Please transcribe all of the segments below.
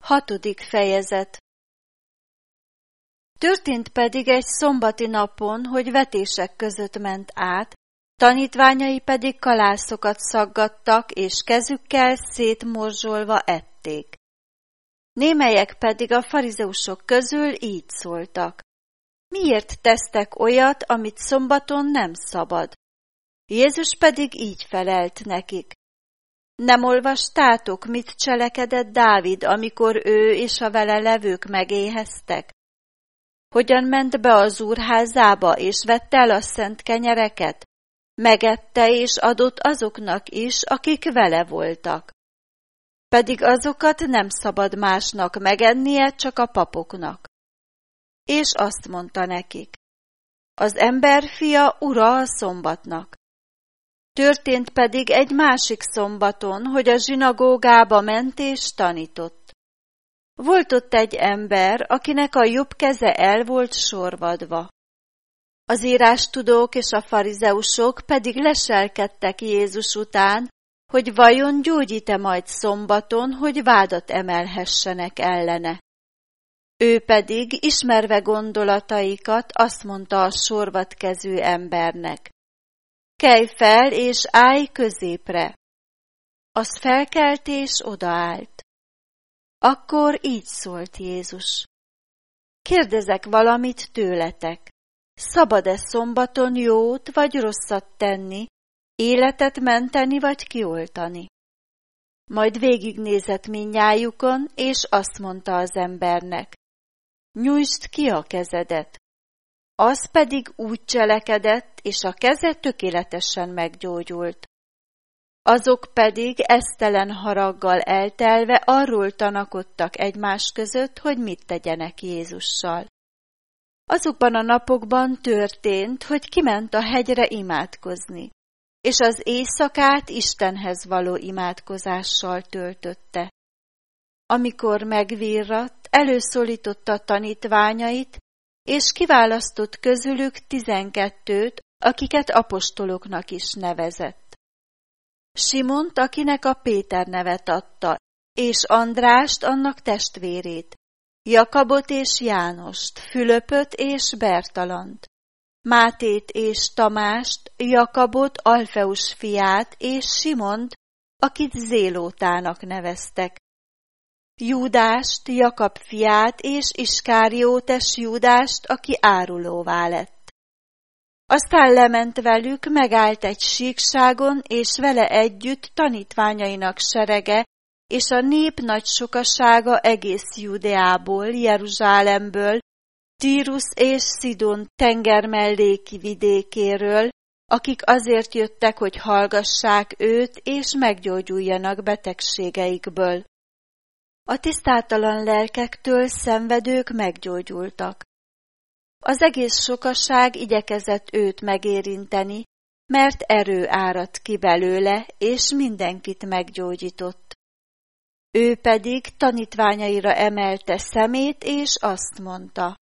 6. fejezet. Történt pedig egy szombati napon, hogy vetések között ment át, tanítványai pedig kalászokat szaggattak, és kezükkel szétmorzsolva ették. Némelyek pedig a farizeusok közül így szóltak: miért tesztek olyat, amit szombaton nem szabad? Jézus pedig így felelt nekik: nem olvastátok, mit cselekedett Dávid, amikor ő és a vele levők megéheztek? Hogyan ment be az úrházába, és vette el a szent kenyereket? Megette és adott azoknak is, akik vele voltak. Pedig azokat nem szabad másnak megennie, csak a papoknak. És azt mondta nekik: az emberfia ura a szombatnak. Történt pedig egy másik szombaton, hogy a zsinagógába ment és tanított. Volt ott egy ember, akinek a jobb keze el volt sorvadva. Az írástudók és a farizeusok pedig leselkedtek Jézus után, hogy vajon gyógyít-e majd szombaton, hogy vádat emelhessenek ellene. Ő pedig, ismerve gondolataikat, azt mondta a sorvadkezű embernek: kelj fel és állj középre. Az felkelt és odaállt. Akkor így szólt Jézus: kérdezek valamit tőletek. Szabad-e szombaton jót vagy rosszat tenni, életet menteni vagy kioltani? Majd végignézett mindnyájukon, és azt mondta az embernek: nyújtsd ki a kezedet. Az pedig úgy cselekedett, és a keze tökéletesen meggyógyult. Azok pedig esztelen haraggal eltelve arról tanakodtak egymás között, hogy mit tegyenek Jézussal. Azokban a napokban történt, hogy kiment a hegyre imádkozni, és az éjszakát Istenhez való imádkozással töltötte. Amikor megvirradt, előszólította tanítványait, és kiválasztott közülük 12-t, akiket apostoloknak is nevezett. Simont, akinek a Péter nevet adta, és Andrást, annak testvérét, Jakabot és Jánost, Fülöpöt és Bertalant, Mátét és Tamást, Jakabot, Alfeus fiát, és Simont, akit Zélótának neveztek, Júdást, Jakab fiát, és Iskáriótes Júdást, aki árulóvá lett. Aztán lement velük, megállt egy síkságon, és vele együtt tanítványainak serege, és a nép nagy sokasága egész Judeából, Jeruzsálemből, Tírus és Szidon tengermelléki vidékéről, akik azért jöttek, hogy hallgassák őt, és meggyógyuljanak betegségeikből. A tisztátalan lelkektől szenvedők meggyógyultak. Az egész sokaság igyekezett őt megérinteni, mert erő áradt ki belőle, és mindenkit meggyógyított. Ő pedig tanítványaira emelte szemét, és azt mondta: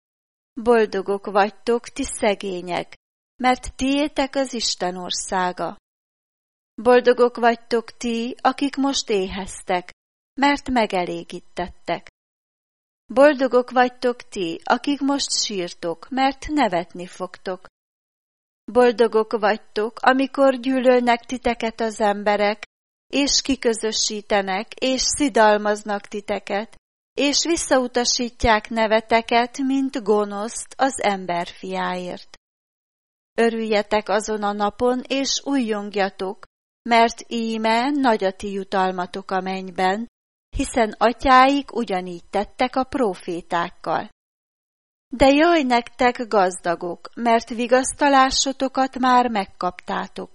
boldogok vagytok, ti szegények, mert tiétek az Isten országa. Boldogok vagytok ti, akik most éheztek, mert megelégítettek. Boldogok vagytok ti, akik most sírtok, mert nevetni fogtok. Boldogok vagytok, amikor gyűlölnek titeket az emberek, és kiközösítenek, és szidalmaznak titeket, és visszautasítják neveteket, mint gonoszt az emberfiáért. Örüljetek azon a napon, és újjongjatok, mert íme nagy a ti jutalmatok a mennyben, hiszen atyáik ugyanígy tettek a prófétákkal. De jaj nektek, gazdagok, mert vigasztalásotokat már megkaptátok.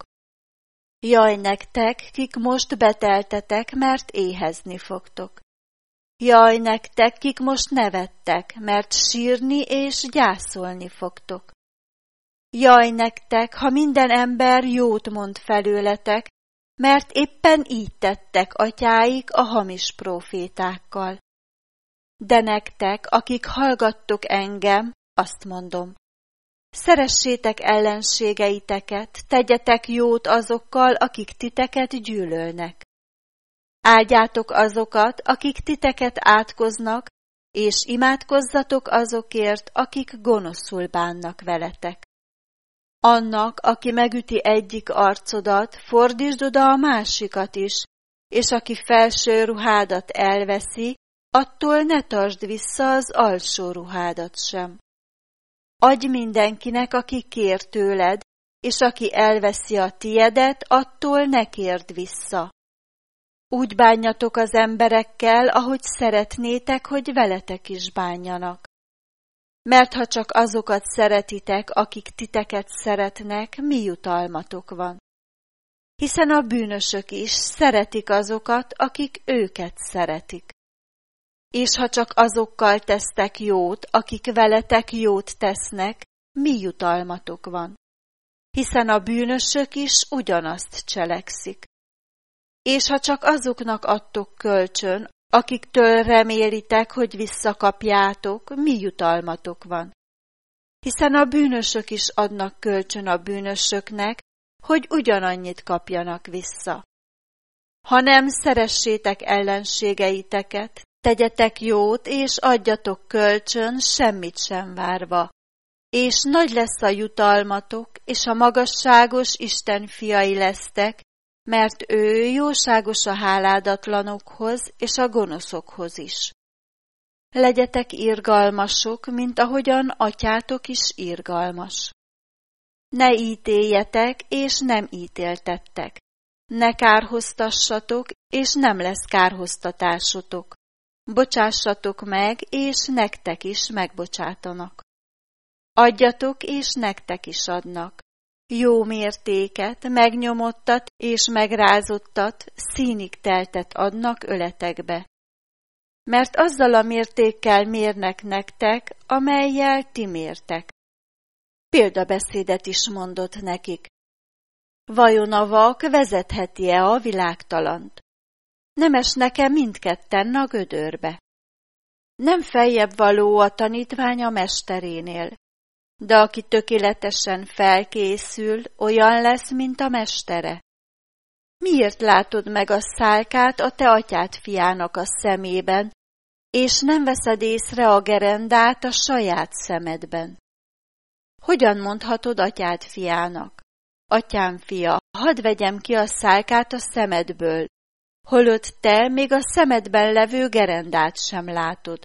Jaj nektek, kik most beteltetek, mert éhezni fogtok. Jaj nektek, kik most nevettek, mert sírni és gyászolni fogtok. Jaj nektek, ha minden ember jót mond felőletek, mert éppen így tettek atyáik a hamis prófétákkal. De nektek, akik hallgattok engem, azt mondom: szeressétek ellenségeiteket, tegyetek jót azokkal, akik titeket gyűlölnek. Áldjátok azokat, akik titeket átkoznak, és imádkozzatok azokért, akik gonoszul bánnak veletek. Annak, aki megüti egyik arcodat, fordítsd oda a másikat is, és aki felső ruhádat elveszi, attól ne tartsd vissza az alsó ruhádat sem. Adj mindenkinek, aki kér tőled, és aki elveszi a tiedet, attól ne kérd vissza. Úgy bánjatok az emberekkel, ahogy szeretnétek, hogy veletek is bánjanak. Mert ha csak azokat szeretitek, akik titeket szeretnek, mi jutalmatok van? Hiszen a bűnösök is szeretik azokat, akik őket szeretik. És ha csak azokkal tesztek jót, akik veletek jót tesznek, mi jutalmatok van? Hiszen a bűnösök is ugyanazt cselekszik. És ha csak azoknak adtok kölcsön, akiktől remélitek, hogy visszakapjátok, mi jutalmatok van? Hiszen a bűnösök is adnak kölcsön a bűnösöknek, hogy ugyanannyit kapjanak vissza. Hanem szeressétek ellenségeiteket, tegyetek jót, és adjatok kölcsön, semmit sem várva. És nagy lesz a jutalmatok, és a magasságos Isten fiai lesztek, mert ő jóságos a háládatlanokhoz és a gonoszokhoz is. Legyetek irgalmasok, mint ahogyan atyátok is irgalmas. Ne ítéljetek, és nem ítéltettek. Ne kárhoztassatok, és nem lesz kárhoztatásotok. Bocsássatok meg, és nektek is megbocsátanak. Adjatok, és nektek is adnak. Jó mértéket, megnyomottat és megrázottat, színig teltet adnak öletekbe. Mert azzal a mértékkel mérnek nektek, amellyel ti mértek. Példabeszédet is mondott nekik. Vajon a vak vezetheti-e a világtalant? Nem esnek-e mindketten a gödörbe? Nem feljebb való a tanítvány a mesterénél, de aki tökéletesen felkészül, olyan lesz, mint a mestere. Miért látod meg a szálkát a te atyád fiának a szemében, és nem veszed észre a gerendát a saját szemedben? Hogyan mondhatod atyád fiának? Atyám fia, hadd vegyem ki a szálkát a szemedből, holott te még a szemedben levő gerendát sem látod.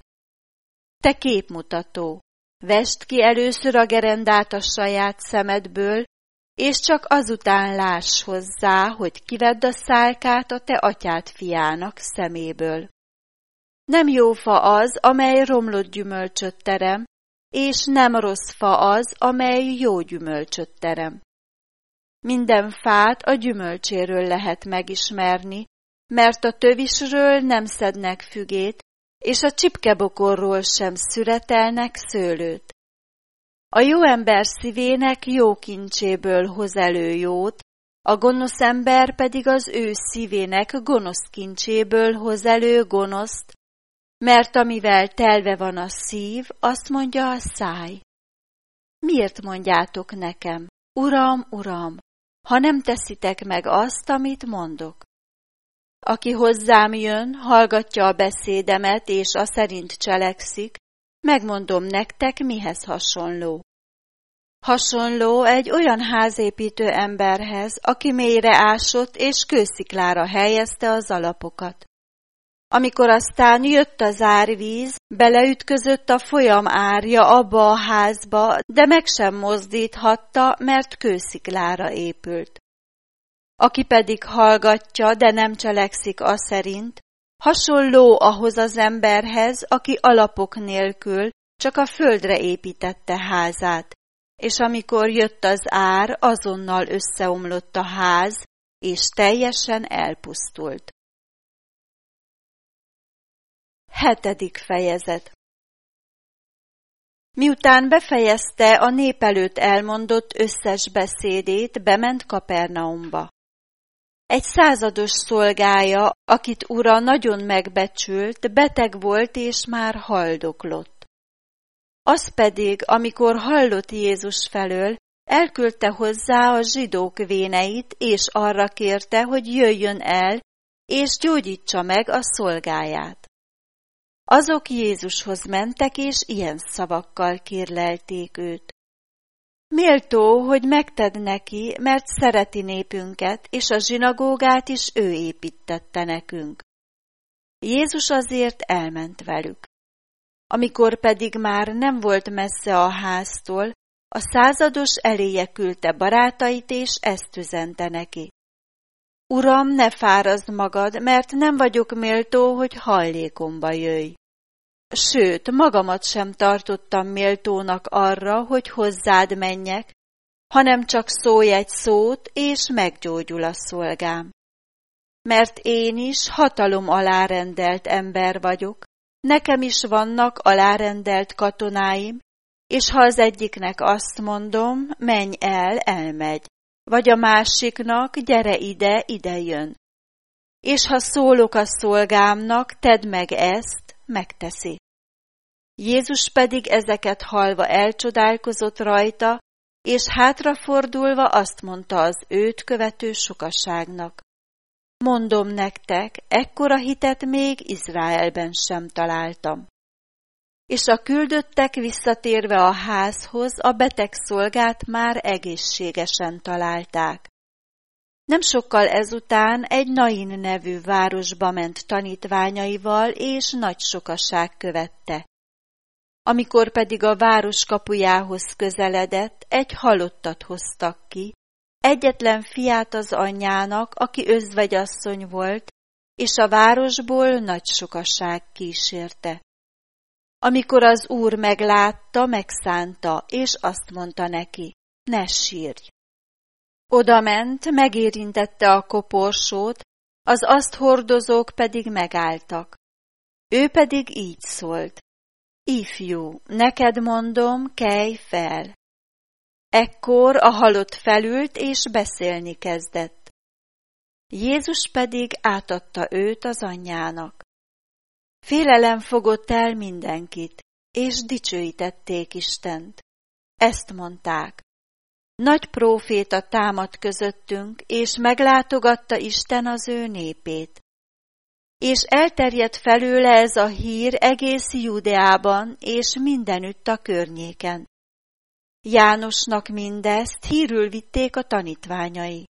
Te képmutató, vesd ki először a gerendát a saját szemedből, és csak azután láss hozzá, hogy kivedd a szálkát a te atyád fiának szeméből. Nem jó fa az, amely romlott gyümölcsöt terem, és nem rossz fa az, amely jó gyümölcsöt terem. Minden fát a gyümölcséről lehet megismerni, mert a tövisről nem szednek fügét, és a csipkebokorról sem szüretelnek szőlőt. A jó ember szívének jó kincséből hoz elő jót, a gonosz ember pedig az ő szívének gonosz kincséből hoz elő gonoszt, mert amivel telve van a szív, azt mondja a száj. Miért mondjátok nekem, Uram, Uram, ha nem teszitek meg azt, amit mondok? Aki hozzám jön, hallgatja a beszédemet, és aszerint cselekszik, megmondom nektek, mihez hasonló. Hasonló egy olyan házépítő emberhez, aki mélyre ásott, és kősziklára helyezte az alapokat. Amikor aztán jött az árvíz, beleütközött a folyam árja abba a házba, de meg sem mozdíthatta, mert kősziklára épült. Aki pedig hallgatja, de nem cselekszik aszerint, hasonló ahhoz az emberhez, aki alapok nélkül csak a földre építette házát, és amikor jött az ár, azonnal összeomlott a ház, és teljesen elpusztult. 7. fejezet. Miután befejezte a nép előtt elmondott összes beszédét, bement Kapernaumba. Egy százados szolgája, akit ura nagyon megbecsült, beteg volt és már haldoklott. Az pedig, amikor hallott Jézus felől, elküldte hozzá a zsidók véneit, és arra kérte, hogy jöjjön el, és gyógyítsa meg a szolgáját. Azok Jézushoz mentek, és ilyen szavakkal kérlelték őt. Méltó, hogy megted neki, mert szereti népünket, és a zsinagógát is ő építette nekünk. Jézus azért elment velük. Amikor pedig már nem volt messze a háztól, a százados eléje küldte barátait, és ezt üzente neki. Uram, ne fárazd magad, mert nem vagyok méltó, hogy hajlékomba jöjj. Sőt, magamat sem tartottam méltónak arra, hogy hozzád menjek, hanem csak szólj egy szót, és meggyógyul a szolgám. Mert én is hatalom alárendelt ember vagyok, nekem is vannak alárendelt katonáim, és ha az egyiknek azt mondom, menj el, elmegy, vagy a másiknak, gyere ide, ide jön. És ha szólok a szolgámnak, tedd meg ezt, megteszi. Jézus pedig ezeket hallva elcsodálkozott rajta, és hátrafordulva azt mondta az őt követő sokaságnak. Mondom nektek, ekkora hitet még Izraelben sem találtam. És a küldöttek visszatérve a házhoz a beteg szolgát már egészségesen találták. Nem sokkal ezután egy Nain nevű városba ment tanítványaival, és nagy sokaság követte. Amikor pedig a város kapujához közeledett, egy halottat hoztak ki, egyetlen fiát az anyjának, aki özvegyasszony volt, és a városból nagy sokaság kísérte. Amikor az Úr meglátta, megszánta, és azt mondta neki, ne sírj. Odament, megérintette a koporsót, az azt hordozók pedig megálltak. Ő pedig így szólt, ifjú, neked mondom, kelj fel. Ekkor a halott felült, és beszélni kezdett. Jézus pedig átadta őt az anyjának. Félelem fogott el mindenkit, és dicsőítették Istent. Ezt mondták. Nagy próféta támad közöttünk, és meglátogatta Isten az ő népét. És elterjedt felőle ez a hír egész Judeában, és mindenütt a környéken. Jánosnak mindezt hírül vitték a tanítványai.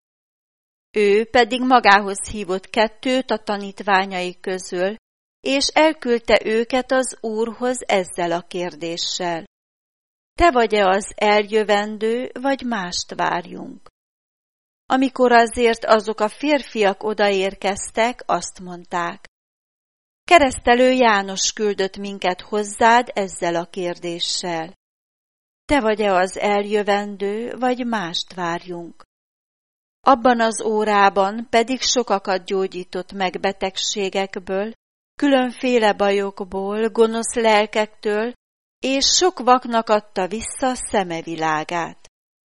Ő pedig magához hívott 2 a tanítványai közül, és elküldte őket az Úrhoz ezzel a kérdéssel. Te vagy-e az eljövendő, vagy mást várjunk? Amikor azért azok a férfiak odaérkeztek, azt mondták. Keresztelő János küldött minket hozzád ezzel a kérdéssel. Te vagy-e az eljövendő, vagy mást várjunk? Abban az órában pedig sokakat gyógyított meg betegségekből, különféle bajokból, gonosz lelkektől, és sok vaknak adta vissza szemevilágát.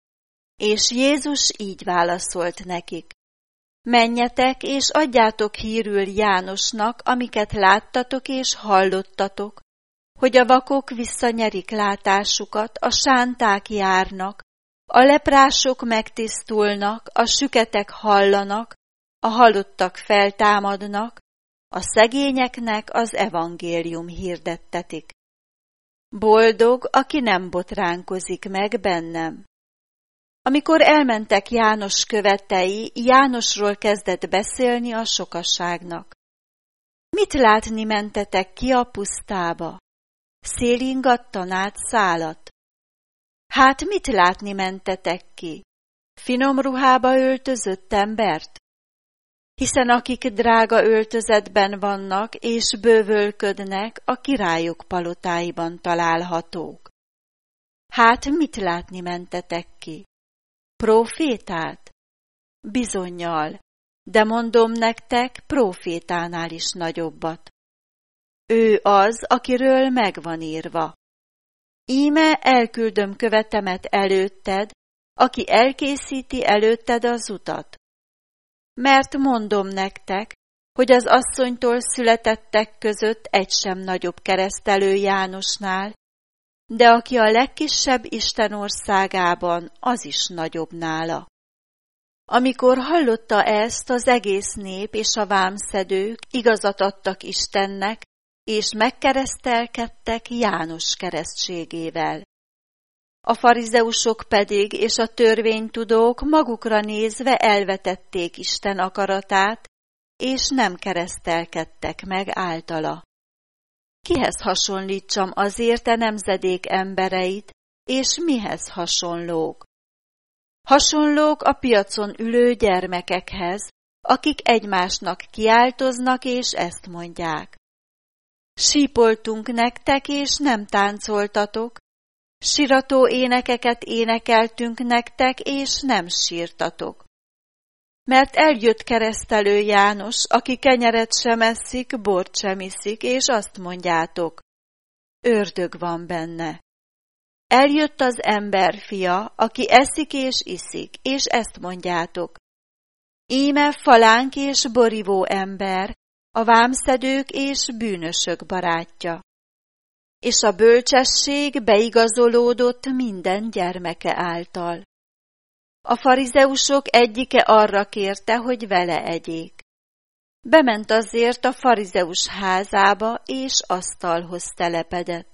És Jézus így válaszolt nekik. Menjetek, és adjátok hírül Jánosnak, amiket láttatok és hallottatok, hogy a vakok visszanyerik látásukat, a sánták járnak, a leprások megtisztulnak, a süketek hallanak, a halottak feltámadnak, a szegényeknek az evangélium hirdettetik. Boldog, aki nem botránkozik meg bennem. Amikor elmentek János követei, Jánosról kezdett beszélni a sokaságnak. Mit látni mentetek ki a pusztába? Szélingattanát szálat. Hát mit látni mentetek ki? Finom ruhába öltözött embert? Hiszen akik drága öltözetben vannak és bővölködnek, a királyok palotáiban találhatók. Hát mit látni mentetek ki? Prófétát? Bizonnyal, de mondom nektek, prófétánál is nagyobbat. Ő az, akiről megvan írva. Íme elküldöm követemet előtted, aki elkészíti előtted az utat. Mert mondom nektek, hogy az asszonytól születettek között egy sem nagyobb keresztelő Jánosnál, de aki a legkisebb Isten országában, az is nagyobb nála. Amikor hallotta ezt, az egész nép és a vámszedők igazat adtak Istennek, és megkeresztelkedtek János keresztségével. A farizeusok pedig és a törvénytudók magukra nézve elvetették Isten akaratát, és nem keresztelkedtek meg általa. Kihez hasonlítsam azért a nemzedék embereit, és mihez hasonlók? Hasonlók a piacon ülő gyermekekhez, akik egymásnak kiáltoznak, és ezt mondják. Sípoltunk nektek, és nem táncoltatok, sirató énekeket énekeltünk nektek, és nem sírtatok. Mert eljött keresztelő János, aki kenyeret sem eszik, bort sem iszik, és azt mondjátok, ördög van benne. Eljött az emberfia, aki eszik és iszik, és ezt mondjátok. Íme falánk és borivó ember, a vámszedők és bűnösök barátja. És a bölcsesség beigazolódott minden gyermeke által. A farizeusok egyike arra kérte, hogy vele egyék. Bement azért a farizeus házába, és asztalhoz telepedett.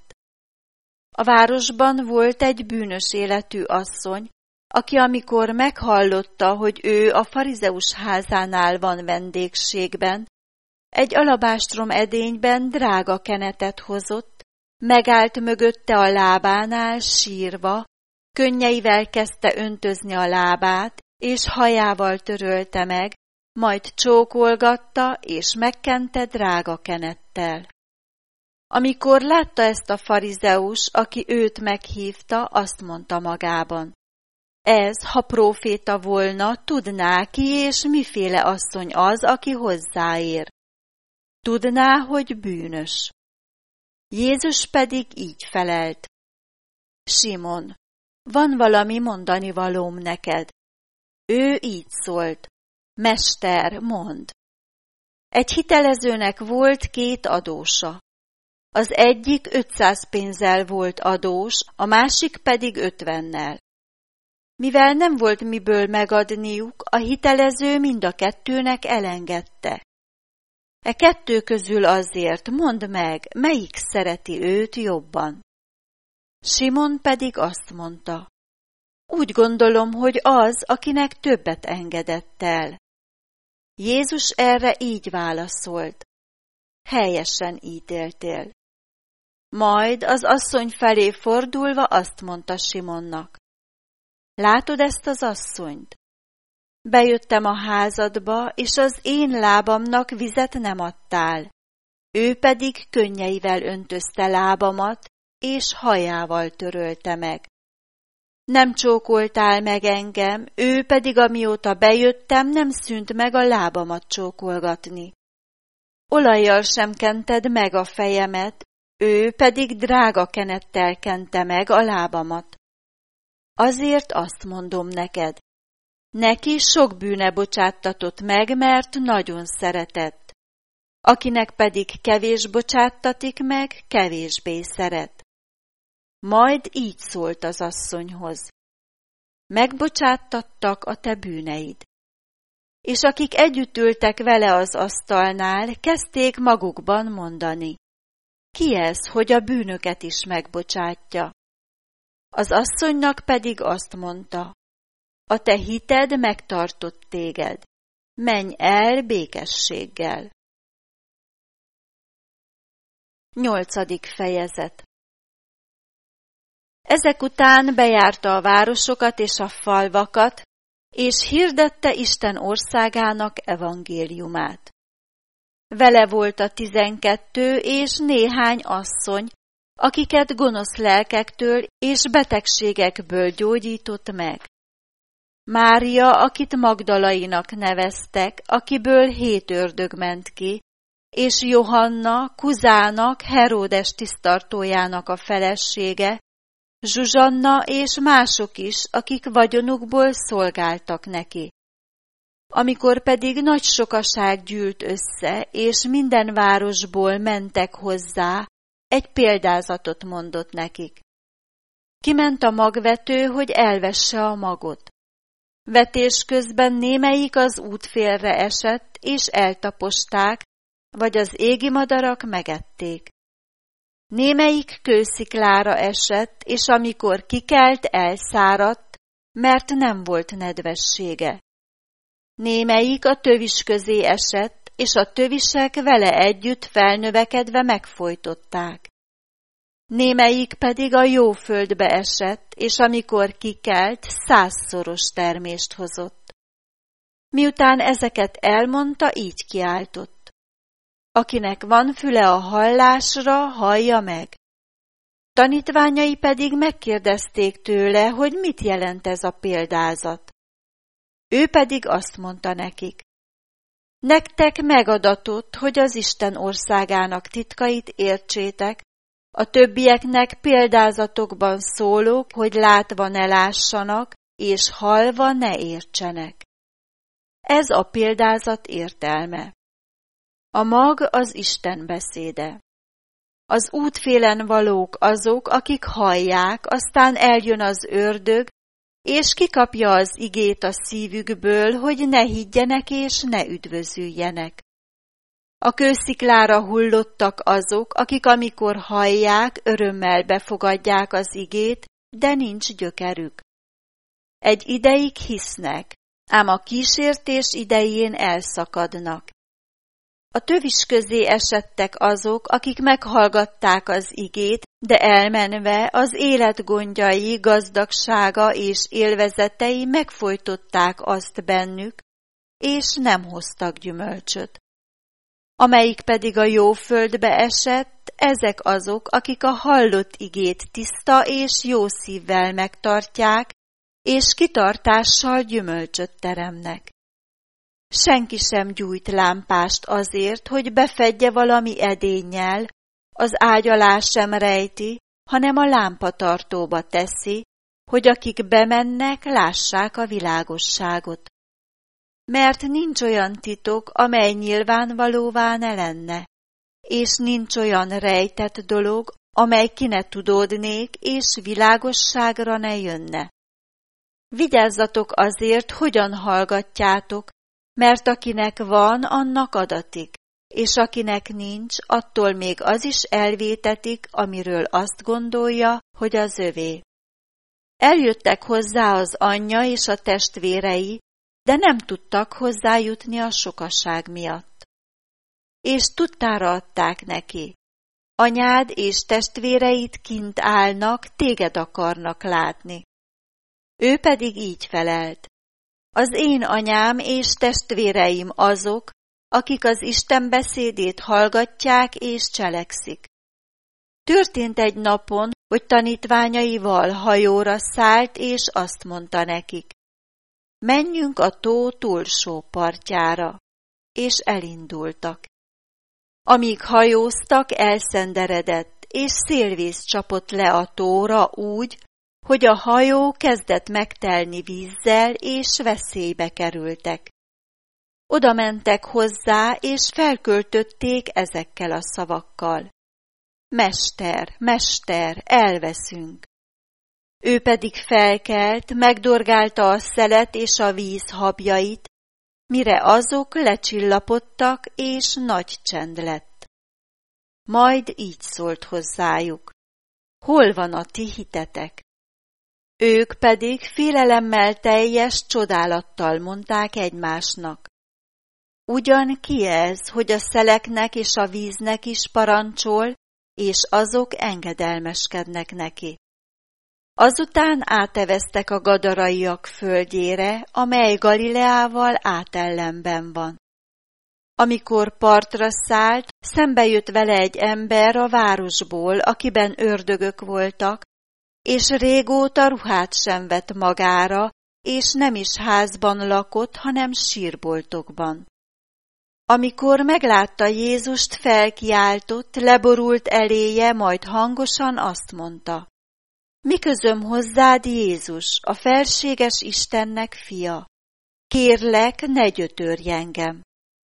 A városban volt egy bűnös életű asszony, aki amikor meghallotta, hogy ő a farizeus házánál van vendégségben, egy alabástrom edényben drága kenetet hozott, megállt mögötte a lábánál sírva, könnyeivel kezdte öntözni a lábát, és hajával törölte meg, majd csókolgatta, és megkente drága kenettel. Amikor látta ezt a farizeus, aki őt meghívta, azt mondta magában. Ez, ha próféta volna, tudná ki, és miféle asszony az, aki hozzáér. Tudná, hogy bűnös. Jézus pedig így felelt. Simon, van valami mondani valóm neked. Ő így szólt. Mester, mondd. Egy hitelezőnek volt 2 adósa. Az egyik 500 pénzzel volt adós, a másik pedig 50-nel. Mivel nem volt miből megadniuk, a hitelező mind a 2-nek elengedte. E 2 közül azért mondd meg, melyik szereti őt jobban. Simon pedig azt mondta. Úgy gondolom, hogy az, akinek többet engedett el. Jézus erre így válaszolt. Helyesen ítéltél. Majd az asszony felé fordulva azt mondta Simonnak. Látod ezt az asszonyt? Bejöttem a házadba, és az én lábamnak vizet nem adtál. Ő pedig könnyeivel öntözte lábamat, és hajával törölte meg. Nem csókoltál meg engem, ő pedig amióta bejöttem, nem szűnt meg a lábamat csókolgatni. Olajjal sem kented meg a fejemet, ő pedig drága kenettel kente meg a lábamat. Azért azt mondom neked, neki sok bűne bocsáttatott meg, mert nagyon szeretett. Akinek pedig kevés bocsáttatik meg, kevésbé szeret. Majd így szólt az asszonyhoz. Megbocsáttattak a te bűneid. És akik együtt ültek vele az asztalnál, kezdték magukban mondani. Ki ez, hogy a bűnöket is megbocsátja? Az asszonynak pedig azt mondta. A te hited megtartott téged. Menj el békességgel. 8. fejezet. Ezek után bejárta a városokat és a falvakat, és hirdette Isten országának evangéliumát. Vele volt a 12 és néhány asszony, akiket gonosz lelkektől és betegségekből gyógyított meg. Mária, akit Magdalainak neveztek, akiből 7 ördög ment ki, és Johanna, Kuzának, Heródes tisztartójának a felesége, Zsuzsanna és mások is, akik vagyonukból szolgáltak neki. Amikor pedig nagy sokaság gyűlt össze, és minden városból mentek hozzá, egy példázatot mondott nekik. Kiment a magvető, hogy elvesse a magot. Vetés közben némelyik az útfélre esett, és eltaposták, vagy az égi madarak megették. Némelyik kősziklára esett, és amikor kikelt, elszáradt, mert nem volt nedvessége. Némelyik a tövis közé esett, és a tövisek vele együtt felnövekedve megfojtották. Némelyik pedig a jó földbe esett, és amikor kikelt, 100-szoros termést hozott. Miután ezeket elmondta, így kiáltott: Akinek van füle a hallásra, hallja meg. Tanítványai pedig megkérdezték tőle, hogy mit jelent ez a példázat. Ő pedig azt mondta nekik: Nektek megadatott, hogy az Isten országának titkait értsétek, a többieknek példázatokban szólok, hogy látva ne lássanak, és hallva ne értsenek. Ez a példázat értelme. A mag az Isten beszéde. Az útfélen valók azok, akik hallják, aztán eljön az ördög, és kikapja az igét a szívükből, hogy ne higgyenek és ne üdvözüljenek. A kősziklára hullottak azok, akik amikor hallják, örömmel befogadják az igét, de nincs gyökerük. Egy ideig hisznek, ám a kísértés idején elszakadnak. A tövis közé esettek azok, akik meghallgatták az igét, de elmenve az élet gondjai, gazdagsága és élvezetei megfojtották azt bennük, és nem hoztak gyümölcsöt. Amelyik pedig a jó földbe esett, ezek azok, akik a hallott igét tiszta és jó szívvel megtartják, és kitartással gyümölcsöt teremnek. Senki sem gyújt lámpást azért, hogy befedje valami edénnyel, az ágy alá sem rejti, hanem a lámpatartóba teszi, hogy akik bemennek, lássák a világosságot. Mert nincs olyan titok, amely nyilvánvalóvá ne lenne, és nincs olyan rejtett dolog, amely ki ne tudódnék, és világosságra ne jönne. Vigyázzatok azért, hogyan hallgatjátok, mert akinek van, annak adatik, és akinek nincs, attól még az is elvétetik, amiről azt gondolja, hogy az övé. Eljöttek hozzá az anyja és a testvérei, de nem tudtak hozzájutni a sokaság miatt. És tudtára adták neki: Anyád és testvéreid kint állnak, téged akarnak látni. Ő pedig így felelt: Az én anyám és testvéreim azok, akik az Isten beszédét hallgatják és cselekszik. Történt egy napon, hogy tanítványaival hajóra szállt, és azt mondta nekik: Menjünk a tó túlsó partjára, és elindultak. Amíg hajóztak, elszenderedett, és szélvész csapott le a tóra úgy, hogy a hajó kezdett megtelni vízzel, és veszélybe kerültek. Oda mentek hozzá, és felköltötték ezekkel a szavakkal: Mester, mester, elveszünk. Ő pedig felkelt, megdorgálta a szelet és a víz habjait, mire azok lecsillapodtak, és nagy csend lett. Majd így szólt hozzájuk: Hol van a ti hitetek? Ők pedig félelemmel teljes csodálattal mondták egymásnak: Ugyan ki ez, hogy a szeleknek és a víznek is parancsol, és azok engedelmeskednek neki? Azután áteveztek a gadaraiak földjére, amely Galileával átellenben van. Amikor partra szállt, szembe jött vele egy ember a városból, akiben ördögök voltak, és régóta ruhát sem vett magára, és nem is házban lakott, hanem sírboltokban. Amikor meglátta Jézust, felkiáltott, leborult eléje, majd hangosan azt mondta: Mi közöm hozzád, Jézus, a felséges Istennek fia? Kérlek, ne gyötörj engem.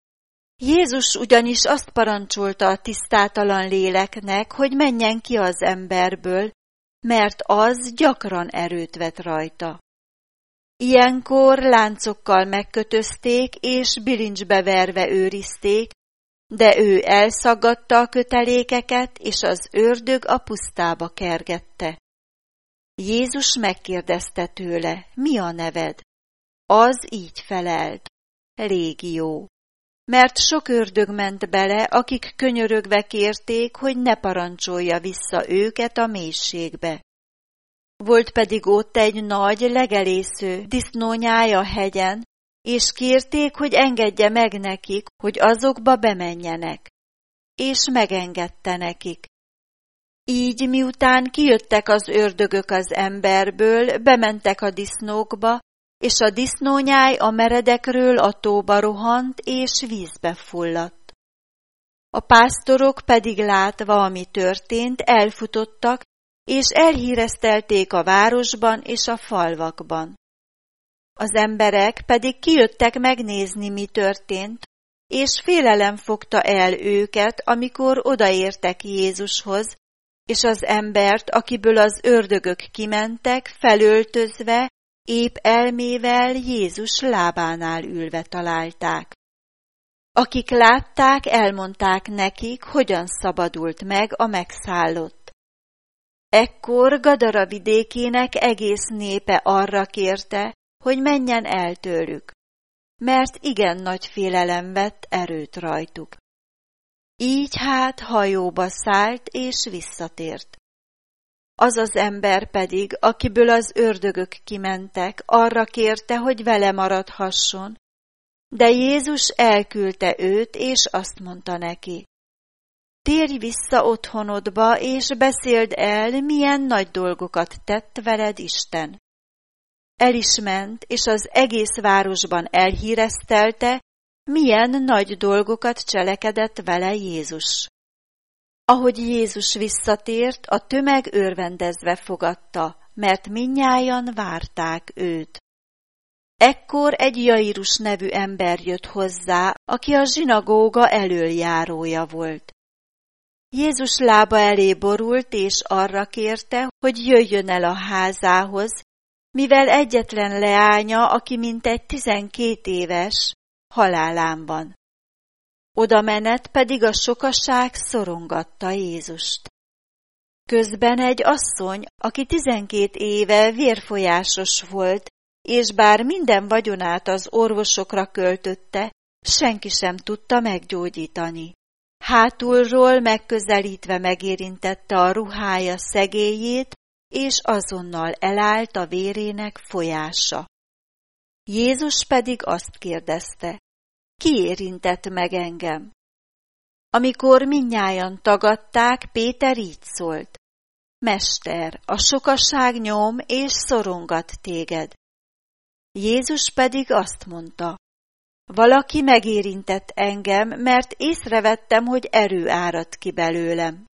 Jézus ugyanis azt parancsolta a tisztátalan léleknek, hogy menjen ki az emberből, mert az gyakran erőt vett rajta. Ilyenkor láncokkal megkötözték, és bilincsbe verve őrizték, de ő elszaggatta a kötelékeket, és az ördög a pusztába kergette. Jézus megkérdezte tőle, mi a neved? Az így felelt, Légió, mert sok ördög ment bele, akik könyörögve kérték, hogy ne parancsolja vissza őket a mélységbe. Volt pedig ott egy nagy, legelésző disznónyáj a hegyen, és kérték, hogy engedje meg nekik, hogy azokba bemenjenek. És megengedte nekik. Így miután kijöttek az ördögök az emberből, bementek a disznókba, és a disznónyáj a meredekről a tóba rohant, és vízbe fulladt. A pásztorok pedig látva, ami történt, elfutottak, és elhíreztelték a városban és a falvakban. Az emberek pedig kijöttek megnézni, mi történt, és félelem fogta el őket, amikor odaértek Jézushoz, és az embert, akiből az ördögök kimentek, felöltözve, épp elmével Jézus lábánál ülve találták. Akik látták, elmondták nekik, hogyan szabadult meg a megszállott. Ekkor Gadara vidékének egész népe arra kérte, hogy menjen el tőlük, mert igen nagy félelem vett erőt rajtuk. Így hát hajóba szállt és visszatért. Az az ember pedig, akiből az ördögök kimentek, arra kérte, hogy vele maradhasson, de Jézus elküldte őt, és azt mondta neki, térj vissza otthonodba, és beszéld el, milyen nagy dolgokat tett veled Isten. El is ment, és az egész városban elhíreztelte, milyen nagy dolgokat cselekedett vele Jézus. Ahogy Jézus visszatért, a tömeg örvendezve fogadta, mert mindnyájan várták őt. Ekkor egy Jairus nevű ember jött hozzá, aki a zsinagóga elöljárója volt. Jézus lába elé borult, és arra kérte, hogy jöjjön el a házához, mivel egyetlen leánya, aki mintegy 12 éves, halálán van. Oda menet pedig a sokaság szorongatta Jézust. Közben egy asszony, aki 12 éve vérfolyásos volt, és bár minden vagyonát az orvosokra költötte, senki sem tudta meggyógyítani. Hátulról megközelítve megérintette a ruhája szegélyét, és azonnal elállt a vérének folyása. Jézus pedig azt kérdezte, ki érintett meg engem? Amikor mindnyájan tagadták, Péter így szólt, Mester, a sokaság nyom és szorongat téged. Jézus pedig azt mondta, valaki megérintett engem, mert észrevettem, hogy erő árad ki belőlem.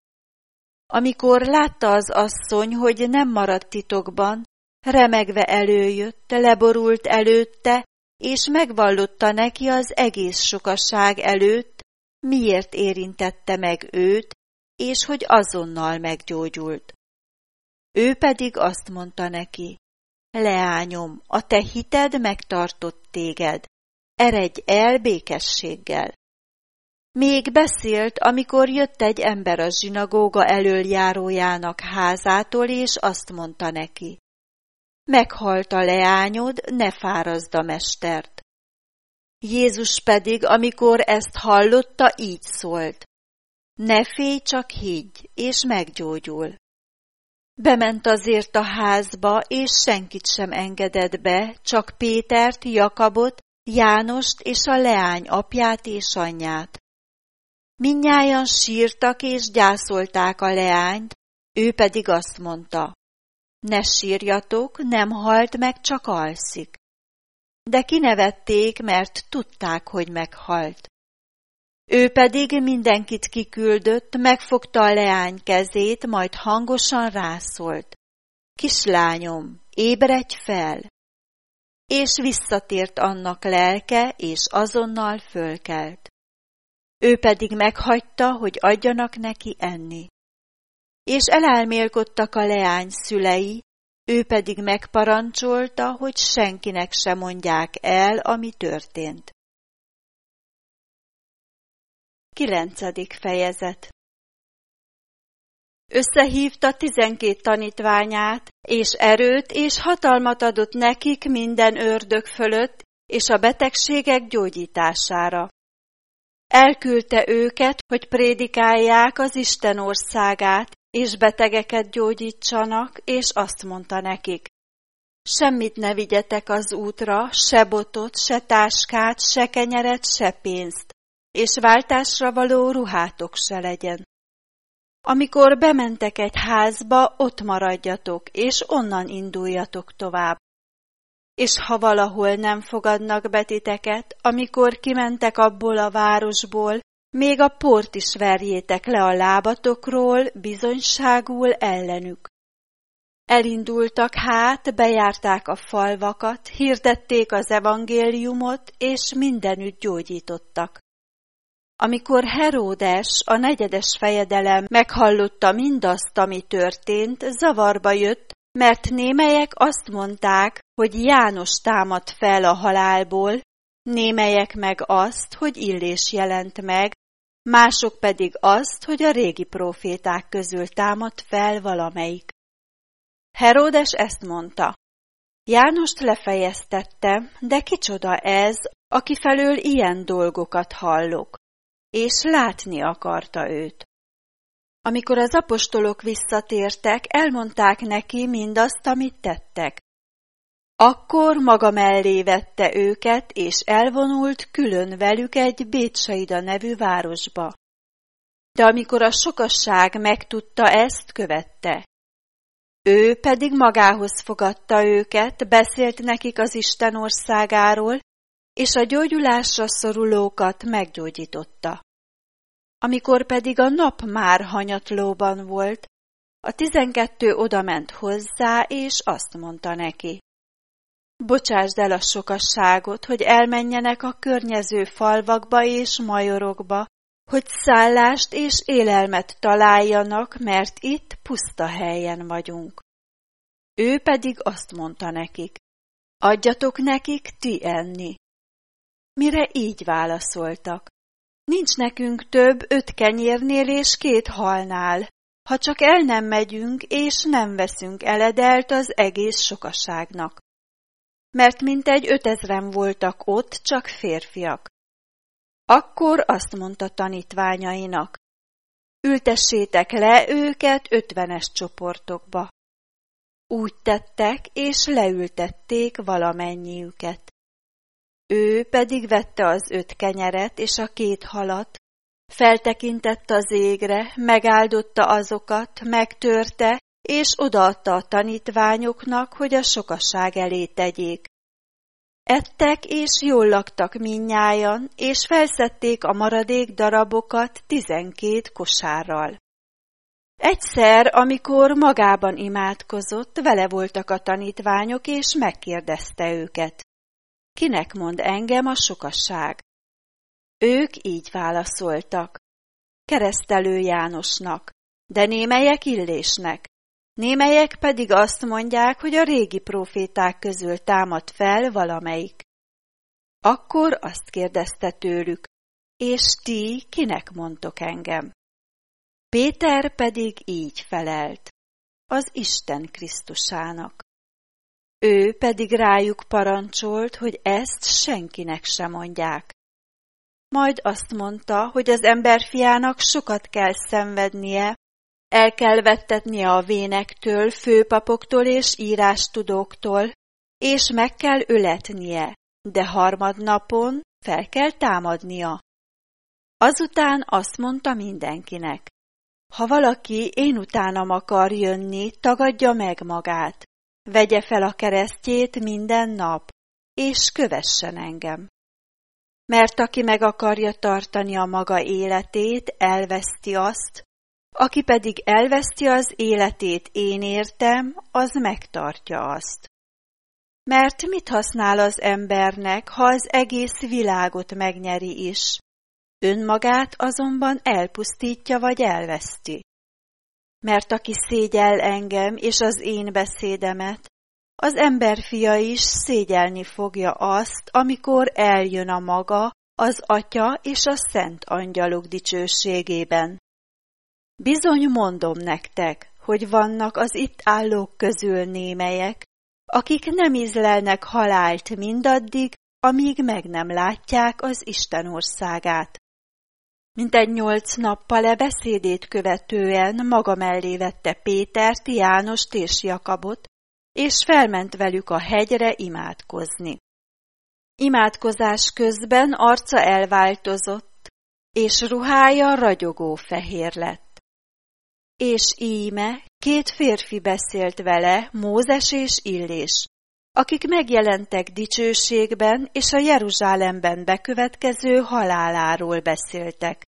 Amikor látta az asszony, hogy nem maradt titokban, remegve előjött, leborult előtte, és megvallotta neki az egész sokaság előtt, miért érintette meg őt, és hogy azonnal meggyógyult. Ő pedig azt mondta neki, leányom, a te hited megtartott téged, eredj el békességgel. Még beszélt, amikor jött egy ember a zsinagóga elöljárójának házától, és azt mondta neki, meghalt a leányod, ne fárazd a mestert. Jézus pedig, amikor ezt hallotta, így szólt, ne félj, csak higgy, és meggyógyul. Bement azért a házba, és senkit sem engedett be, csak Pétert, Jakabot, Jánost és a leány apját és anyját. Mindnyájan sírtak és gyászolták a leányt, ő pedig azt mondta, ne sírjatok, nem halt meg, csak alszik. De kinevették, mert tudták, hogy meghalt. Ő pedig mindenkit kiküldött, megfogta a leány kezét, majd hangosan rászólt. Kislányom, ébredj fel! És visszatért annak lelke, és azonnal fölkelt. Ő pedig meghagyta, hogy adjanak neki enni. És elálmélkodtak a leány szülei, Ő pedig megparancsolta, hogy senkinek se mondják el, ami történt. 9. fejezet. Összehívta 12 tanítványát, és erőt és hatalmat adott nekik minden ördög fölött, és a betegségek gyógyítására. Elküldte őket, hogy prédikálják az Isten országát, és betegeket gyógyítsanak, és azt mondta nekik: semmit ne vigyetek az útra, se botot, se táskát, se kenyeret, se pénzt, és váltásra való ruhátok se legyen. Amikor bementek egy házba, ott maradjatok, és onnan induljatok tovább. És ha valahol nem fogadnak be titeket, amikor kimentek abból a városból, még a port is verjétek le a lábatokról, bizonyságul ellenük. Elindultak hát, bejárták a falvakat, hirdették az evangéliumot, és mindenütt gyógyítottak. Amikor Heródes, a 4. fejedelem meghallotta mindazt, ami történt, zavarba jött, mert némelyek azt mondták, hogy János támadt fel a halálból, némelyek meg azt, hogy Illés jelent meg, mások pedig azt, hogy a régi próféták közül támadt fel valamelyik. Heródes ezt mondta: Jánost lefejeztette, de kicsoda ez, aki felől ilyen dolgokat hallok, és látni akarta őt. Amikor az apostolok visszatértek, elmondták neki mindazt, amit tettek. Akkor maga mellé vette őket, és elvonult külön velük egy Bétsaida nevű városba. De amikor a sokasság megtudta ezt, követte. Ő pedig magához fogadta őket, beszélt nekik az Isten országáról, és a gyógyulásra szorulókat meggyógyította. Amikor pedig a nap már hanyatlóban volt, a 12 odament hozzá, és azt mondta neki: bocsásd el a sokasságot, hogy elmenjenek a környező falvakba és majorokba, hogy szállást és élelmet találjanak, mert itt puszta helyen vagyunk. Ő pedig azt mondta nekik: adjatok nekik ti enni. Mire így válaszoltak: nincs nekünk több 5 kenyérnél és 2 halnál, ha csak el nem megyünk és nem veszünk eledelt az egész sokaságnak. Mert mintegy 5000 voltak ott, csak férfiak. Akkor azt mondta tanítványainak: ültessétek le őket 50-es csoportokba. Úgy tettek, és leültették valamennyiüket. Ő pedig vette az 5 kenyeret és a 2 halat, feltekintett az égre, megáldotta azokat, megtörte, és odaadta a tanítványoknak, hogy a sokaság elé tegyék. Ettek és jól laktak mindnyájan, és felszedték a maradék darabokat 12 kosárral. Egyszer, amikor magában imádkozott, vele voltak a tanítványok, és megkérdezte őket: kinek mond engem a sokasság? Ők így válaszoltak: Keresztelő Jánosnak, de némelyek Illésnek, némelyek pedig azt mondják, hogy a régi próféták közül támad fel valamelyik. Akkor azt kérdezte tőlük: és ti kinek mondtok engem? Péter pedig így felelt: az Isten Krisztusának. Ő pedig rájuk parancsolt, hogy ezt senkinek sem mondják. Majd azt mondta, hogy az emberfiának sokat kell szenvednie, el kell vettetnie a vénektől, főpapoktól és írástudóktól, és meg kell öletnie, de harmadnapon fel kell támadnia. Azután azt mondta mindenkinek: ha valaki én utánam akar jönni, tagadja meg magát, vegye fel a keresztjét minden nap, és kövessen engem. Mert aki meg akarja tartani a maga életét, elveszti azt, aki pedig elveszti az életét én értem, az megtartja azt. Mert mit használ az embernek, ha az egész világot megnyeri is, önmagát azonban elpusztítja vagy elveszti? mert aki szégyell engem és az én beszédemet, az emberfia is szégyelni fogja azt, amikor eljön a maga, az Atya és a szent angyalok dicsőségében. Bizony mondom nektek, hogy vannak az itt állók közül némelyek, akik nem ízlelnek halált mindaddig, amíg meg nem látják az Isten országát. Mintegy 8 nappal beszédét követően maga mellé vette Pétert, Jánost és Jakabot, és felment velük a hegyre imádkozni. Imádkozás közben arca elváltozott, és ruhája ragyogó fehér lett. És íme 2 férfi beszélt vele, Mózes és Illés, akik megjelentek dicsőségben, és a Jeruzsálemben bekövetkező haláláról beszéltek.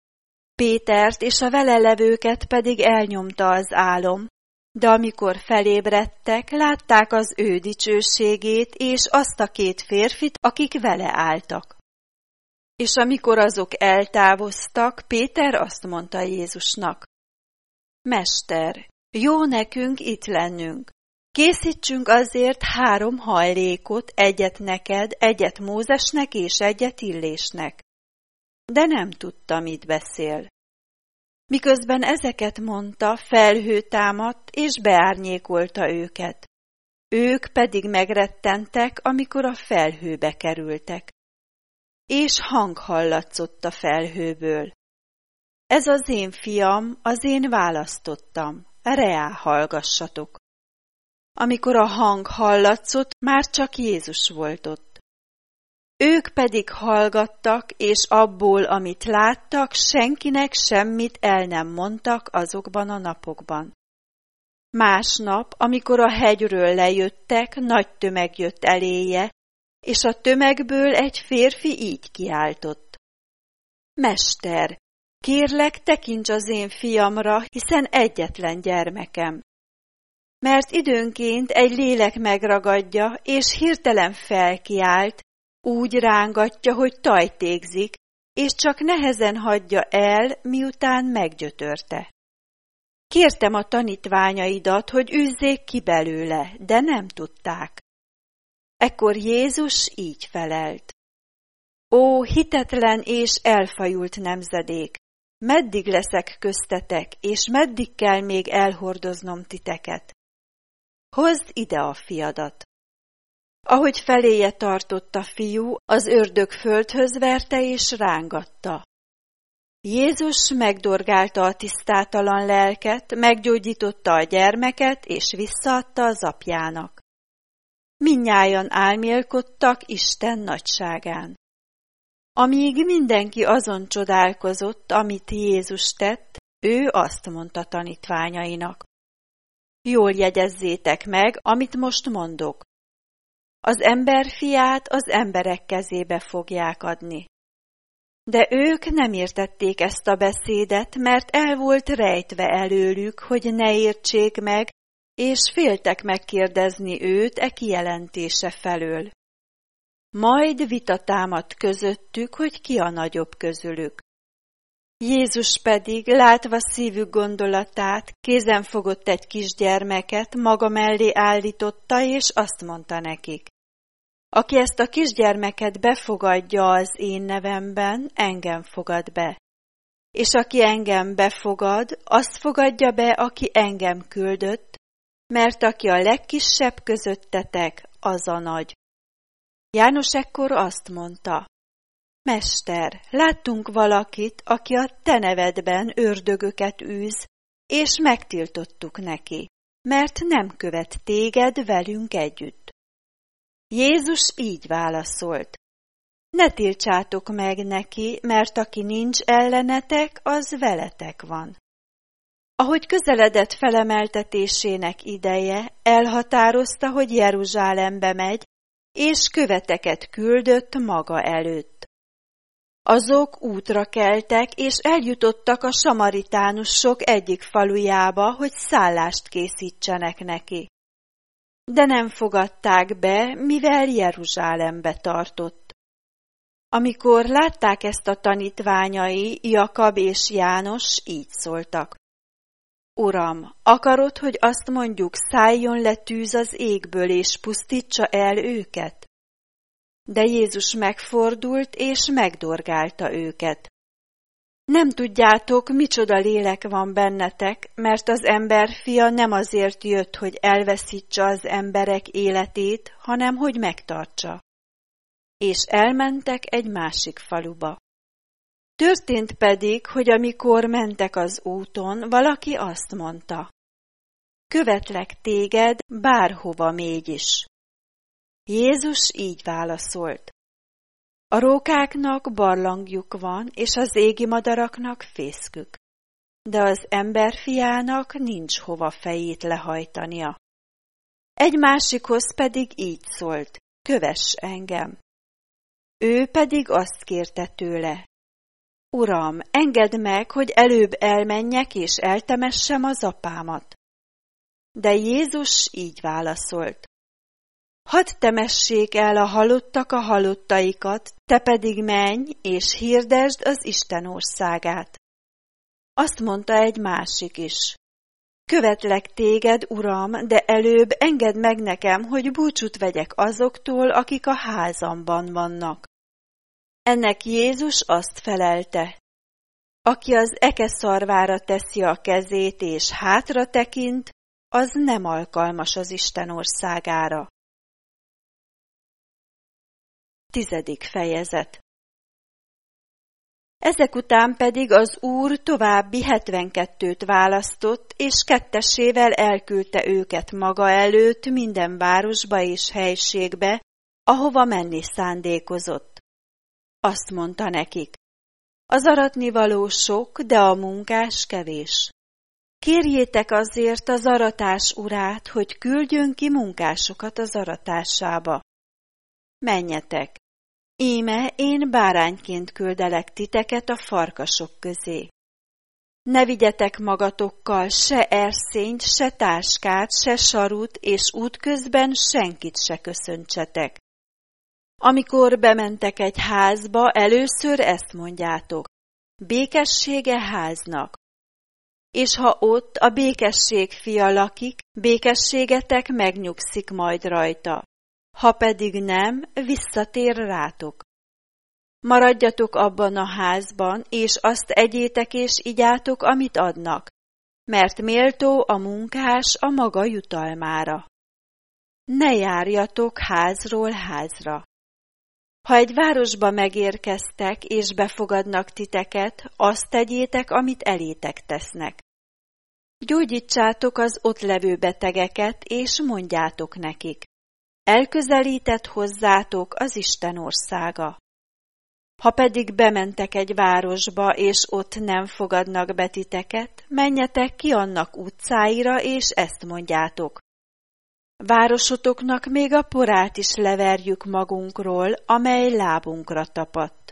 Pétert és a vele levőket pedig elnyomta az álom, de amikor felébredtek, látták az ő dicsőségét és azt a 2 férfit, akik vele álltak. És amikor azok eltávoztak, Péter azt mondta Jézusnak: Mester, jó nekünk itt lennünk. Készítsünk azért 3 hajlékot, egyet neked, egyet Mózesnek és egyet Illésnek. De nem tudta, mit beszél. Miközben ezeket mondta, felhő támadt és beárnyékolta őket. Ők pedig megrettentek, amikor a felhőbe kerültek. És hang hallatszott a felhőből: Ez az én fiam, az én választottam, reá hallgassatok. Amikor a hang hallatszott, már csak Jézus volt ott. Ők pedig hallgattak, és abból, amit láttak, senkinek semmit el nem mondtak azokban a napokban. Másnap, amikor a hegyről lejöttek, nagy tömeg jött eléje, és a tömegből egy férfi így kiáltott: Mester, kérlek, tekints az én fiamra, hiszen egyetlen gyermekem. Mert időnként egy lélek megragadja, és hirtelen felkiált, úgy rángatja, hogy tajtégzik, és csak nehezen hagyja el, miután meggyötörte. Kértem a tanítványaidat, hogy űzzék ki belőle, de nem tudták. Ekkor Jézus így felelt: Ó, hitetlen és elfajult nemzedék! Meddig leszek köztetek, és meddig kell még elhordoznom titeket? Hozd ide a fiadat! Ahogy feléje tartott a fiú, az ördög földhöz verte és rángatta. Jézus megdorgálta a tisztátalan lelket, meggyógyította a gyermeket, és visszaadta az apjának. Mindnyájan álmélkodtak Isten nagyságán. Amíg mindenki azon csodálkozott, amit Jézus tett, ő azt mondta tanítványainak: Jól jegyezzétek meg, amit most mondok. Az emberfiát az emberek kezébe fogják adni. De ők nem értették ezt a beszédet, mert el volt rejtve előlük, hogy ne értsék meg, és féltek megkérdezni őt e kijelentése felől. Majd vita támadt közöttük, hogy ki a nagyobb közülük. Jézus pedig, látva szívük gondolatát, kézen fogott egy kisgyermeket, maga mellé állította, és azt mondta nekik: Aki ezt a kisgyermeket befogadja az én nevemben, engem fogad be. És aki engem befogad, azt fogadja be, aki engem küldött, mert aki a legkisebb közöttetek, az a nagy. János ekkor azt mondta: Mester, láttunk valakit, aki a te nevedben ördögöket űz, és megtiltottuk neki, mert nem követ téged velünk együtt. Jézus így válaszolt: Ne tiltsátok meg neki, mert aki nincs ellenetek, az veletek van. Ahogy közeledett felemeltetésének ideje, elhatározta, hogy Jeruzsálembe megy, és követeket küldött maga előtt. Azok útra keltek, és eljutottak a samaritánusok egyik falujába, hogy szállást készítsenek neki. De nem fogadták be, mivel Jeruzsálembe tartott. Amikor látták ezt a tanítványai, Jakab és János így szóltak: Uram, akarod, hogy azt mondjuk, szálljon le tűz az égből, és pusztítsa el őket? De Jézus megfordult, és megdorgálta őket. Nem tudjátok, micsoda lélek van bennetek, mert az emberfia nem azért jött, hogy elveszítse az emberek életét, hanem hogy megtartsa. És elmentek egy másik faluba. Történt pedig, hogy amikor mentek az úton, valaki azt mondta: követlek téged, bárhova mégy is. Jézus így válaszolt: a rókáknak barlangjuk van, és az égi madaraknak fészkük, de az emberfiának nincs hova fejét lehajtania. Egy másikhoz pedig így szólt: kövess engem. Ő pedig azt kérte tőle: Uram, engedd meg, hogy előbb elmenjek és eltemessem az apámat. De Jézus így válaszolt: hadd temessék el a halottak a halottaikat, te pedig menj és hirdesd az Isten országát. Azt mondta egy másik is: követlek téged, Uram, de előbb engedd meg nekem, hogy búcsút vegyek azoktól, akik a házamban vannak. Ennek Jézus azt felelte: aki az eke szarvára teszi a kezét és hátra tekint, az nem alkalmas az Isten országára. 10. fejezet. Ezek után pedig az Úr további 72-t választott, és kettesével elküldte őket maga előtt minden városba és helységbe, ahova menni szándékozott. Azt mondta nekik: az aratnivaló sok, de a munkás kevés. Kérjétek azért az aratás urát, hogy küldjön ki munkásokat az aratásába. Menjetek! Íme én bárányként küldelek titeket a farkasok közé. Ne vigyetek magatokkal se erszényt, se táskát, se sarut, és útközben senkit se köszöntsetek. Amikor bementek egy házba, először ezt mondjátok: békessége háznak. És ha ott a békesség fia lakik, békességetek megnyugszik majd rajta. Ha pedig nem, visszatér rátok. Maradjatok abban a házban, és azt egyétek és igyátok, amit adnak, mert méltó a munkás a maga jutalmára. Ne járjatok házról házra. Ha egy városba megérkeztek, és befogadnak titeket, azt tegyétek, amit elétek tesznek. Gyógyítsátok az ott levő betegeket, és mondjátok nekik: elközelített hozzátok az Isten országa. Ha pedig bementek egy városba, és ott nem fogadnak be titeket, menjetek ki annak utcáira, és ezt mondjátok: városotoknak még a porát is leverjük magunkról, amely lábunkra tapadt.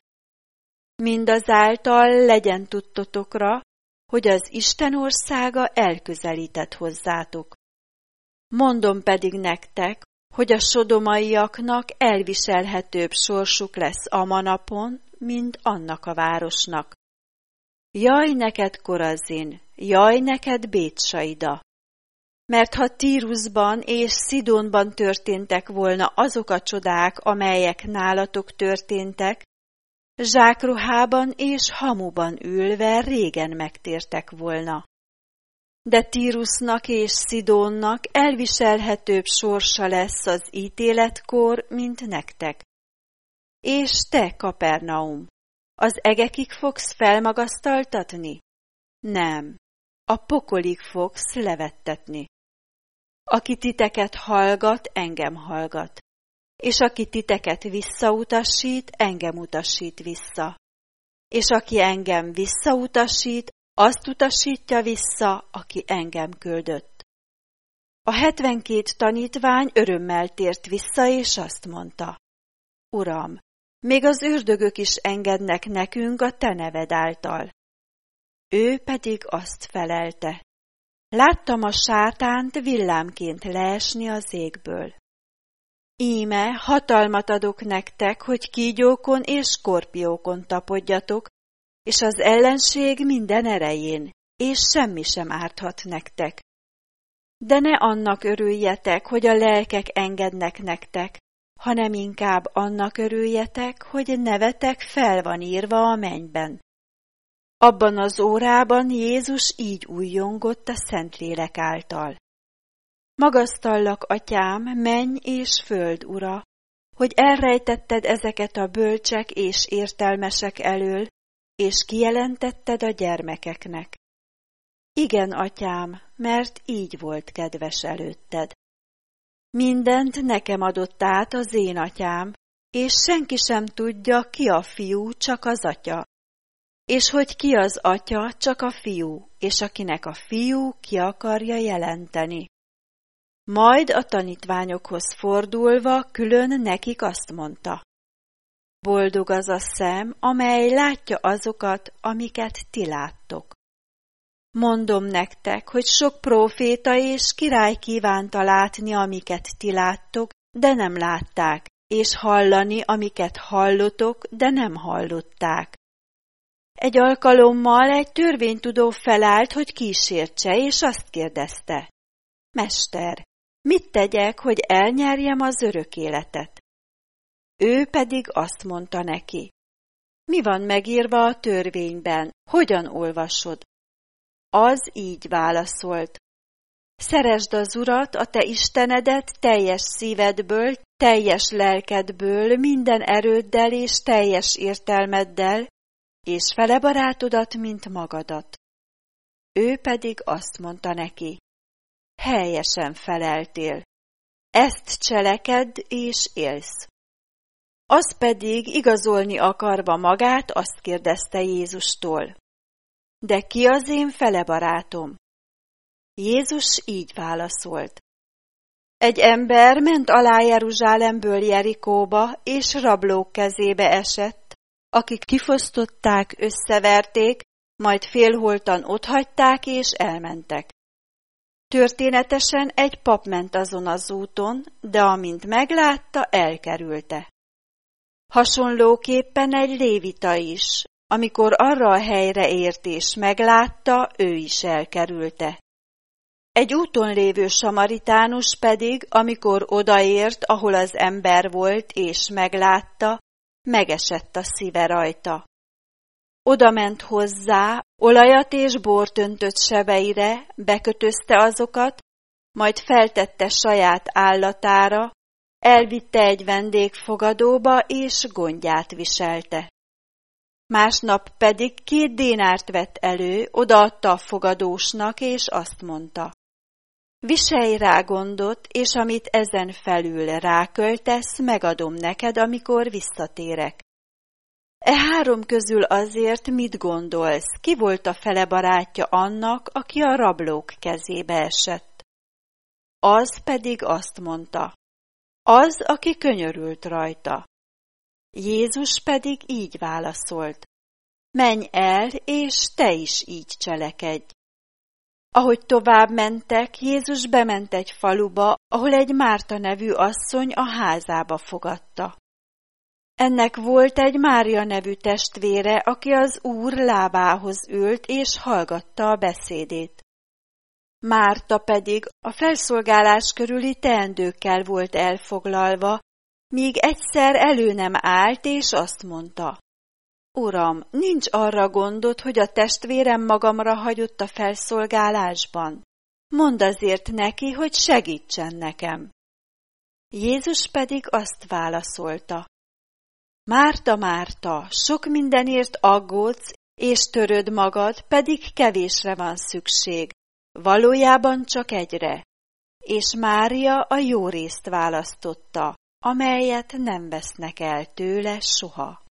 Mindazáltal legyen tudtotokra, hogy az Isten országa elközelített hozzátok. Mondom pedig nektek, hogy a sodomaiaknak elviselhetőbb sorsuk lesz a manapon, mint annak a városnak. Jaj neked, Korazin! Jaj neked, Bétsaida! Mert ha Tírusban és Szidónban történtek volna azok a csodák, amelyek nálatok történtek, zsákruhában és hamuban ülve régen megtértek volna. De Tírusnak és Szidónnak elviselhetőbb sorsa lesz az ítéletkor, mint nektek. És te, Kapernaum, az egekig fogsz felmagasztaltatni? Nem, a pokolig fogsz levettetni. Aki titeket hallgat, engem hallgat, és aki titeket visszautasít, engem utasít vissza. És aki engem visszautasít, azt utasítja vissza, aki engem küldött. A 72 tanítvány örömmel tért vissza, és azt mondta: Uram, még az ördögök is engednek nekünk a te neved által. Ő pedig azt felelte: láttam a sátánt villámként leesni az égből. Íme hatalmat adok nektek, hogy kígyókon és skorpiókon tapodjatok, és az ellenség minden erején, és semmi sem árthat nektek. De ne annak örüljetek, hogy a lelkek engednek nektek, hanem inkább annak örüljetek, hogy nevetek fel van írva a mennyben. Abban az órában Jézus így újjongott a Szentlélek által. Magasztallak, Atyám, menny és föld ura, hogy elrejtetted ezeket a bölcsek és értelmesek elől, és kijelentetted a gyermekeknek. Igen, Atyám, mert így volt kedves előtted. Mindent nekem adott át az én Atyám, és senki sem tudja, ki a Fiú, csak az Atya. És hogy ki az Atya, csak a Fiú, és akinek a Fiú ki akarja jelenteni. Majd a tanítványokhoz fordulva külön nekik azt mondta: Boldog az a szem, amely látja azokat, amiket ti láttok. Mondom nektek, hogy sok próféta és király kívánta látni, amiket ti láttok, de nem látták, és hallani, amiket hallotok, de nem hallották. Egy alkalommal egy törvénytudó felállt, hogy kísértse, és azt kérdezte: Mester, mit tegyek, hogy elnyerjem az örök életet? Ő pedig azt mondta neki: Mi van megírva a törvényben, hogyan olvasod? Az így válaszolt: Szeresd az Urat, a te Istenedet teljes szívedből, teljes lelkedből, minden erőddel és teljes értelmeddel, és fele barátodat, mint magadat. Ő pedig azt mondta neki: Helyesen feleltél. Ezt cselekedd, és élsz. Az pedig igazolni akarva magát, azt kérdezte Jézustól: De ki az én fele barátom? Jézus így válaszolt: Egy ember ment alá Jeruzsálemből Jerikóba, és rablók kezébe esett, akik kifosztották, összeverték, majd félholtan otthagyták, és elmentek. Történetesen egy pap ment azon az úton, de amint meglátta, elkerülte. Hasonlóképpen egy lévita is, amikor arra a helyre ért és meglátta, ő is elkerülte. Egy úton lévő samaritánus pedig, amikor odaért, ahol az ember volt és meglátta, megesett a szíve rajta. Odament hozzá, olajat és bort öntött sebeire, bekötözte azokat, majd feltette saját állatára, elvitte egy vendégfogadóba, és gondját viselte. Másnap pedig 2 dénárt vett elő, odaadta a fogadósnak, és azt mondta: Viselj rá gondot, és amit ezen felül ráköltesz, megadom neked, amikor visszatérek. E 3 közül azért mit gondolsz, ki volt a fele barátja annak, aki a rablók kezébe esett? Az pedig azt mondta: Az, aki könyörült rajta. Jézus pedig így válaszolt: Menj el, és te is így cselekedj. Ahogy tovább mentek, Jézus bement egy faluba, ahol egy Márta nevű asszony a házába fogadta. Ennek volt egy Mária nevű testvére, aki az Úr lábához ült, és hallgatta a beszédét. Márta pedig a felszolgálás körüli teendőkkel volt elfoglalva, míg egyszer elő nem állt, és azt mondta: Uram, nincs arra gondod, hogy a testvérem magamra hagyott a felszolgálásban? Mondd azért neki, hogy segítsen nekem. Jézus pedig azt válaszolta: Márta, Márta, sok mindenért aggódsz, és töröd magad, pedig kevésre van szükség, valójában csak egyre. És Mária a jó részt választotta, amelyet nem vesznek el tőle soha.